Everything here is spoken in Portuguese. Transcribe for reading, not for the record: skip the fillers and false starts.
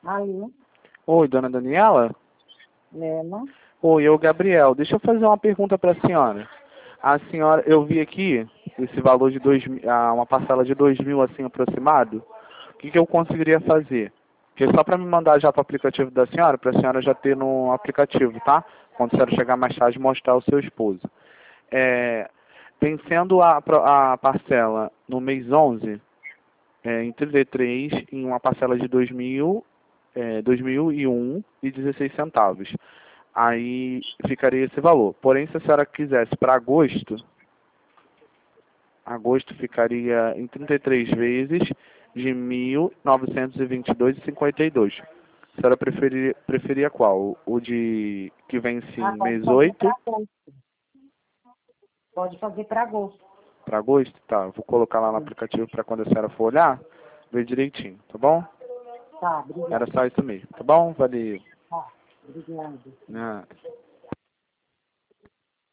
Ali, Oi, dona Daniela? ela, Oi, eu, Gabriel. Deixa eu fazer uma pergunta para a senhora. A senhora, eu vi aqui esse valor de uma parcela de 2.000 assim aproximado. O que eu conseguiria fazer? Que é só para me mandar já para o aplicativo da senhora, para a senhora já ter no aplicativo, tá? Quando a senhora chegar mais tarde, mostrar ao seu esposo. É, vencendo a parcela no mês 11, em 33, em uma parcela de 2.001 e 16 centavos. Aí ficaria esse valor. Porém, se a senhora quisesse para agosto ficaria em 33 vezes de 1.922,52. A senhora preferia qual? O de que vence em pode mês fazer 8 para agosto. Pode fazer para agosto. para agosto? Tá, vou colocar lá no aplicativo para quando a senhora for olhar, ver direitinho, tá bom? Tá, obrigada. Era só isso mesmo, tá bom? Valeu. Tá, obrigada. Nada.